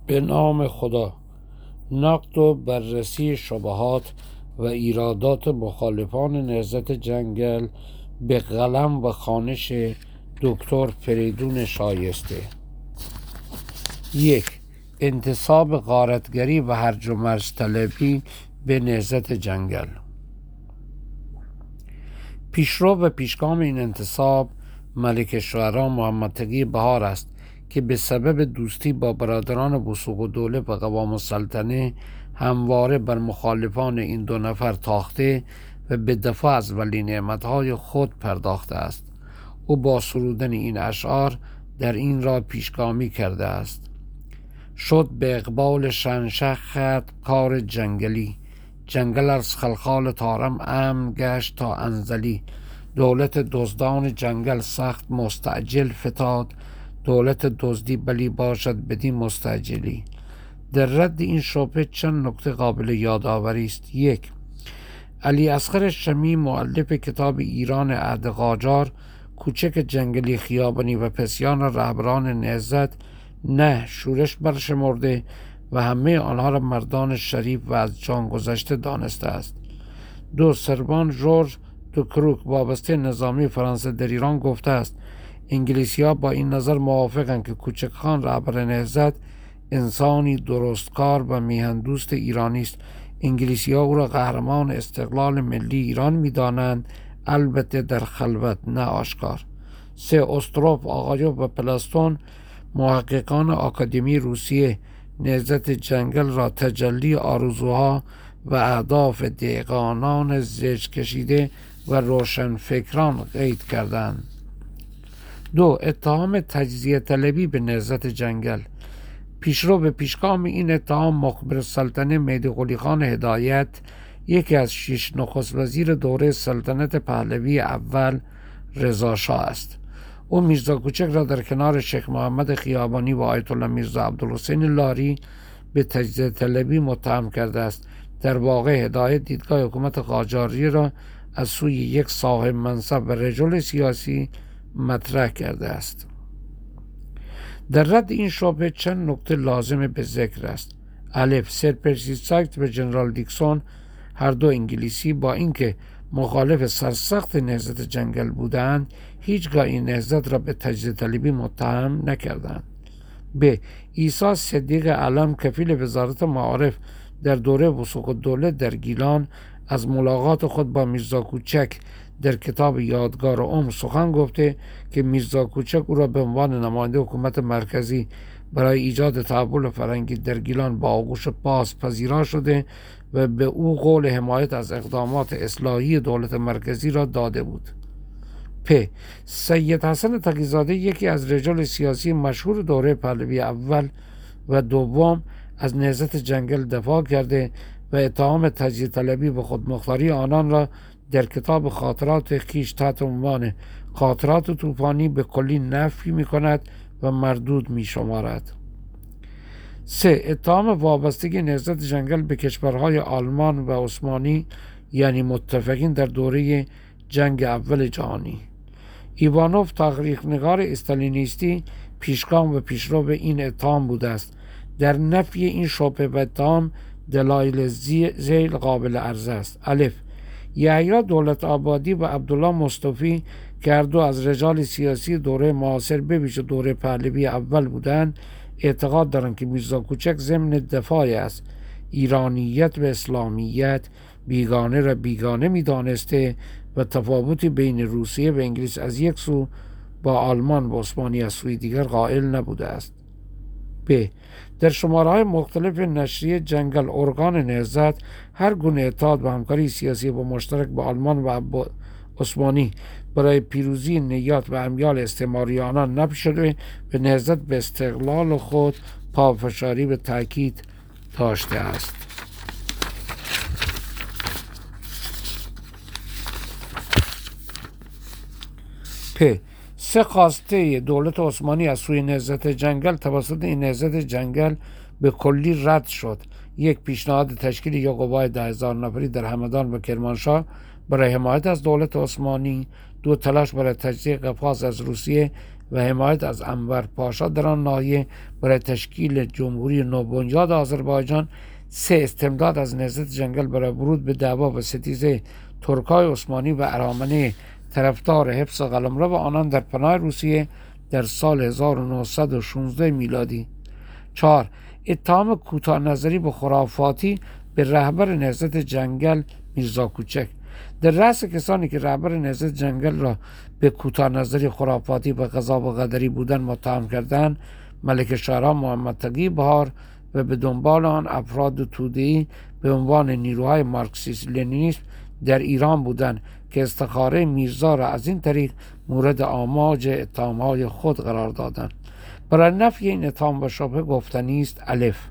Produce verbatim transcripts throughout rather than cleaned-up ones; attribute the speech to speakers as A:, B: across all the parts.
A: به نام خدا. نقد و بررسی شبهات و ایرادات مخالفان نهضت جنگل به قلم و خوانش دکتر فریدون شایسته. یک. انتصاب غارتگری و هرج و مرج طلبی به نهضت جنگل. پیشرو و پیشگام این انتصاب ملک شعرا محمد تقی بهار است که به سبب دوستی با برادران وثوق الدوله و قوام السلطنه همواره بر مخالفان این دو نفر تاخته و به دفاع از ولی نعمتهای خود پرداخته است. او با سرودن این اشعار در این راه پیشگامی کرده است: شد به اقبال شنشه خط کار جنگلی، جنگل از خلخال تارم امن گشت تا انزلی. دولت دزدان جنگل سخت مستعجل فتاد، دولت دزدی بلی باشد بدین مستعجلی. در رد این شبهه چند نکته قابل یادآوری است. یک. علی اصغر شمی مؤلف کتاب ایران عهد قاجار، کوچک جنگلی خیابانی و پسیان رهبران نهضت نه شورش برشمرده و همه آنها را مردان شریف و از جان گذشته دانسته است. دو. سروان ژورژ دو کروک وابسته نظامی فرانسه در ایران گفته است انگلیسی ها با این نظر موافقند که کوچک خان رهبر نهضت انسانی درستکار و میهندوست ایرانی است. انگلیسی ها او را قهرمان استقلال ملی ایران میدانند، البته در خلوت نه آشکار. سه. استروف، آقایوف و پلاستون محققان آکادمی روسیه نهضت جنگل را تجلی آرزوها و اهداف دهقانان زج کشیده و روشنفکران قید کردند. دو. اتهام تجزیه طلبی به نهضت جنگل. پیشرو به پیشگام این اتهام مخبر السلطنه مهدی قلی خان هدایت، یکی از شش نخست وزیر دوره سلطنت پهلوی اول رضا شاه است. او میرزا کوچک را در کنار شیخ محمد خیابانی و آیت الله میرزا عبدالحسین لاری به تجزیه طلبی متهم کرده است. در واقع هدایت دیدگاه حکومت قاجاری را از سوی یک صاحب منصب و رجل سیاسی مطرح کرده است. در رد این شبهه چند نکته لازم به ذکر است. الف. سر پرسی سایکس و جنرال دیکسون هر دو انگلیسی با اینکه مخالف سرسخت نهضت جنگل بودند هیچگاه این نهضت را به تجزیه طلبی متهم نکردند. ب. عیسی صدیق علم کفیل وزارت معارف در دوره وثوق الدوله در گیلان از ملاقات خود با میرزا کوچک در کتاب یادگار عمر سخن گفته که میرزا کوچک او را به عنوان نماینده حکومت مرکزی برای ایجاد تحول فرهنگی در گیلان با آغوش باز پذیرا شده و به او قول حمایت از اقدامات اصلاحی دولت مرکزی را داده بود. پ. سید حسن تقی‌زاده یکی از رجال سیاسی مشهور دوره پهلوی اول و دوم از نهضت جنگل دفاع کرده و اتهام تجزیه طلبی و خودمختاری آنان را در کتاب خاطرات خویش تحت عنوان خاطرات طوفانی به کلی نفی می کند و مردود می شمارد. سه. اتهام وابستگی نهضت جنگل به کشورهای آلمان و عثمانی یعنی متفقین در دوره جنگ اول جهانی. ایوانوف تحقیق‌نگار استالینیستی پیشگام و پیشرو به این اتهام بوده است. در نفی این شبهه و اتهام دلایل ذیل قابل عرضه است. الف. یحیی دولت آبادی و عبدالله مصطفی که هر دو از رجال سیاسی دوره معاصر به ویژه دوره پهلوی اول بودند اعتقاد دارند که میرزا کوچک ضمن دفاع از ایرانیت و اسلامیت بیگانه را بیگانه می دانسته و تفاوتی بین روسیه و انگلیس از یک سو با آلمان و عثمانی از سوی دیگر قائل نبوده است. ب. در شماره‌های مختلف نشریه جنگل ارگان نهضت هر گونه اتحاد و همکاری سیاسی با مشترک با آلمان و عثمانی برای پیروزی نیات و امیال استعماری آنان نفی شده و نهضت به استقلال خود پافشاری به تاکید داشته است. پ. سه خواسته دولت عثمانی از سوی نهضت جنگل توسط این نهضت جنگل به کلی رد شد. یک. پیشنهاد تشکیل یک قوای ده هزار نفری در همدان و کرمانشاه برای حمایت از دولت عثمانی. دو. تلاش برای تجزیه قفقاز از روسیه و حمایت از انور پاشا در آن ناحیه برای تشکیل جمهوری نوبنیاد آذربایجان. سه استمداد از نهضت جنگل برای ورود به دعوا و ستیزه ترکای عثمانی و ارامنه طرفدار حفظ قلمرو آنان در پناه روسیه در سال هزار و نهصد و شانزده میلادی. چهار اتهام کوتاه نظری به خرافاتی به رهبر نهضت جنگل میرزا کوچک. در رأس کسانی که رهبر نهضت جنگل را به کوتاه نظری، خرافاتی و قضا و قدری بودن متهم کردند، ملک شعرا محمد تقی بهار و به دنبال آن افراد توده‌ای به عنوان نیروهای مارکسیست لنینیسم در ایران بودند که استخاره میرزا را از این طریق مورد آماج اتهام‌های خود قرار دادند. برای نفی این اتهام و شبهه گفتنی است: الف،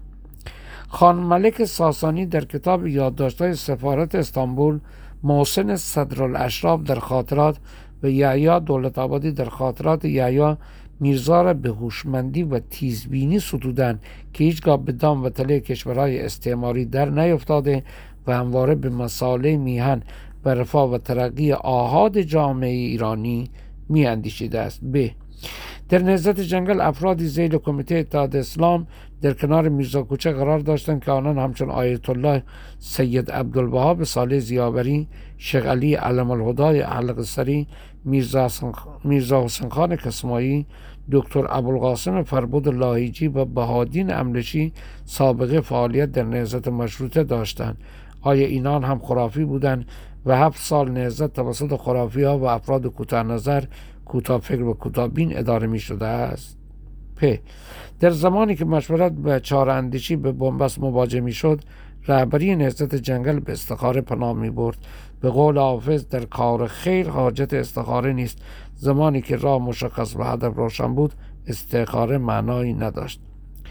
A: خان ملک ساسانی در کتاب یادداشت‌های سفارت استانبول، محسن صدرالاشراف در خاطرات و یحیی دولت‌آبادی در خاطرات یحیی میرزا را به هوشمندی و تیزبینی ستودند که هیچگاه به دام و تله کشورهای استعماری در نیفتاده و همواره به مصالح میهن و رفاه و ترقی آحاد جامعه ایرانی می اندیشیده است. ب. در نهضت جنگل افرادی ذیل کمیته اتحاد اسلام در کنار میرزا کوچک قرار داشتند که آنان همچون آیت الله سید عبدالوهاب صالح ضیاوری، شیخ علی علم الهدای حلق سری، میرزا میرزا حسین خان کسمایی، دکتر ابوالقاسم فربود لاهیجی و بهادین املشی سابقه فعالیت در نهضت مشروطه داشتند. آیا اینان هم خرافی بودند و هفت سال نهضت توسط خرافی ها و افراد کوتاه نظر، کوتاه فکر و کوتاه بین اداره می شده است؟ پ. در زمانی که مشورت به چاره اندیشی به بنبست مواجه می شد، رهبری نهضت جنگل به استخاره پناه می برد. به قول حافظ: در کار خیر حاجت استخاره نیست. زمانی که راه مشخص و هدف روشن بود، استخاره معنایی نداشت.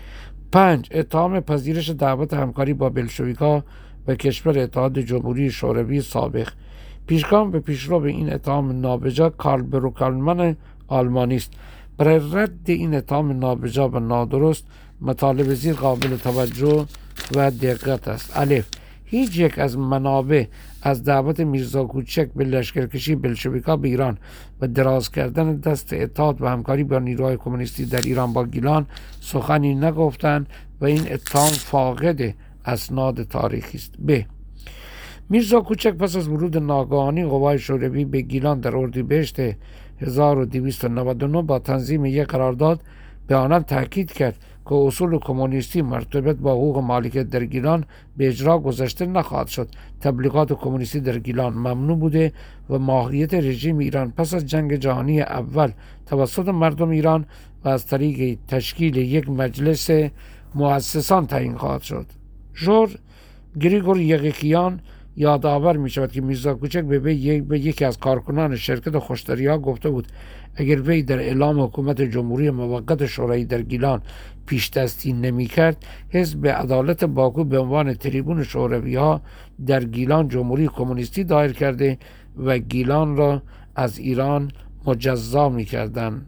A: پنج اتهام پذیرش دعوت همکاری با بلشویک‌ها و کشور اتحاد جمهوری شوروی سابق. پیشگام به پیشرو به این اتهام نابجا کارل بروکلمن آلمانی است. برای رد این اتهام نابجا و نادرست مطالب زیر قابل توجه و دقت است: الف، هیچ یک از منابع از دعوت میرزا کوچک به لشکرکشی بلشویک‌ها به ایران و دراز کردن دست اتحاد و همکاری با نیروهای کمونیستی در ایران با گیلان سخنی نگفتند و این اتهام فاقد اسناد تاریخی است. ب. میرزا کوچک پس از ورود ناگهانی قوای شوروی به گیلان در اردیبهشت هزار و دویست و نود و نه با تنظیم یک قرارداد به آنان تاکید کرد که اصول کمونیستی مرتبط با حقوق مالکیت در گیلان به اجرا گذاشته نخواهد شد. تبلیغات کمونیستی در گیلان ممنوع بوده و ماهیت رژیم ایران پس از جنگ جهانی اول توسط مردم ایران و از طریق تشکیل یک مجلس مؤسسان تعیین خواهد شد. ژور گریگور یغیکیان یادآور می شود که میرزا کوچک به, به یکی از کارکنان شرکت خوشتریا گفته بود اگر وی در اعلام حکومت جمهوری موقت شوروی در گیلان پیش دستی نمی کرد، حزب عدالت باکو به عنوان تریبون شوروی ها در گیلان جمهوری کمونیستی دایر کرده و گیلان را از ایران مجزا می کردن.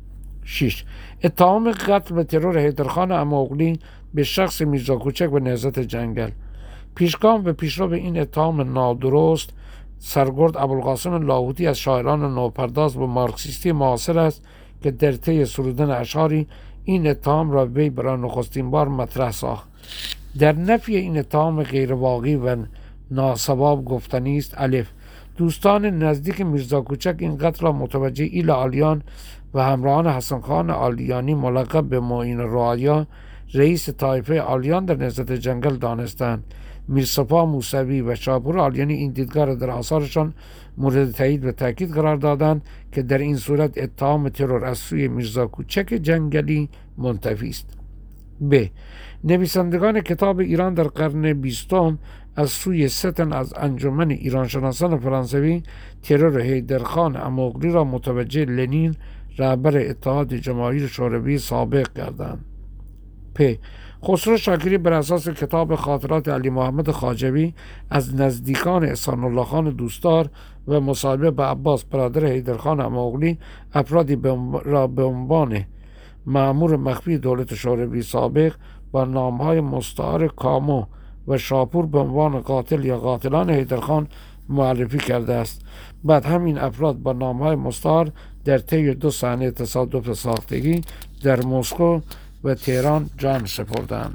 A: شش اتهام قتل و ترور حیدرخان اماغلی به شخص میرزا کوچک و نهضت جنگل. پیشگام و پیشرو به این اتهام نادرست سرگرد ابوالقاسم لاهوتی از شاعران نوپرداز و مارکسیستی معاصر است که در طی سرودن اشعاری این اتهام را وی برای نخستین بار مطرح ساخت. در نفی این اتهام غیرواقعی و ناصواب گفتنی است: الف، دوستان نزدیک میرزا کوچک این قتل را متوجه ایل آلیان و همراهان حسن خان آلیانی ملقب به معین رعایا رئیس طایفه آلیان در نهضت جنگل دانستند. میرصفا موسوی و شاپور آلیانی این دیدگاه را در آثارشان مورد تایید و تاکید قرار دادند که در این صورت اتهام ترور از سوی میرزا کوچک جنگلی منتفی است. ب. نویسندگان کتاب ایران در قرن بیستم از سوی سه تن از انجمن ایرانشناسان فرانسوی ترور حیدرخان اماغلی را متوجه لنین رهبر اتحاد جماهیر شوروی سابق کردند. پ. خسرو شاکری بر اساس کتاب خاطرات علی محمد خواجوی از نزدیکان احسان الله خان دوستدار و مصاحبه با عباس برادر حیدرخان اماغلی افرادی را به عنوان مأمور مخفی دولت شوروی سابق با نامهای مستعار کامو و شاپور به عنوان قاتل یا قاتلان حیدرخان معرفی کرده است. بعد همین افراد با نامهای مستعار در طی دو صحنه تصادف ساختگی در مسکو و تهران جان سپردند.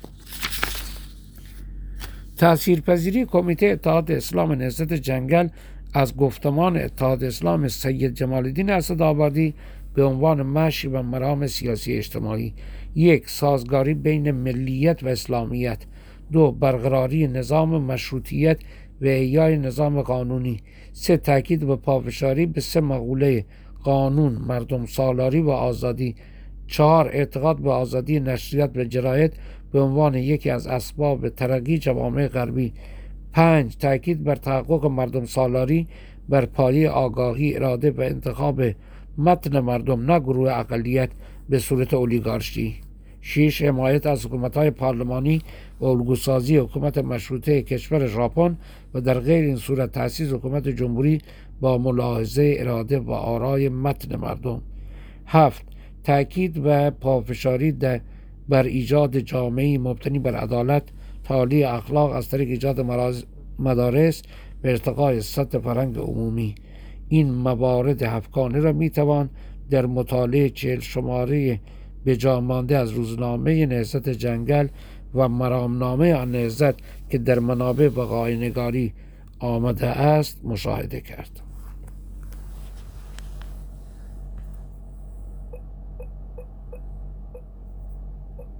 A: تأثیرپذیری کمیته اتحاد اسلام نهضت جنگل از گفتمان اتحاد اسلام سید جمال الدین اسدآبادی به عنوان مشی و مرام سیاسی اجتماعی: یک، سازگاری بین ملیت و اسلامیت. دو، برقراری نظام مشروطیت و احیای نظام قانونی. سه، تاکید به پافشاری به سه مقوله: قانون، مردم سالاری و آزادی. چهار، اعتقاد به آزادی نشریات و جرایت به عنوان یکی از اسباب ترقی جوامع غربی. پنج، تاکید بر تحقق مردم سالاری بر پایه آگاهی، اراده و انتخاب متن مردم، نه گروه اقلیت به صورت اولیگارشی. شش، حمایت از حکومت‌های پارلمانی و الگوسازی حکومت مشروطه کشور ژاپن و در غیر این صورت تأسیس حکومت جمهوری با ملاحظه اراده و آرای متن مردم. هفت، تأکید و پافشاری بر ایجاد جامعه‌ای مبتنی بر عدالت، تعالی اخلاق از طریق ایجاد مدارس و ارتقای سطح فرهنگ عمومی. این موارد هفتگانه را میتوان در مطالعه چهل شماره به جا مانده از روزنامه نهضت جنگل و مرامنامه آن نهضت که در منابع وقایع‌نگاری آمده است مشاهده کرد.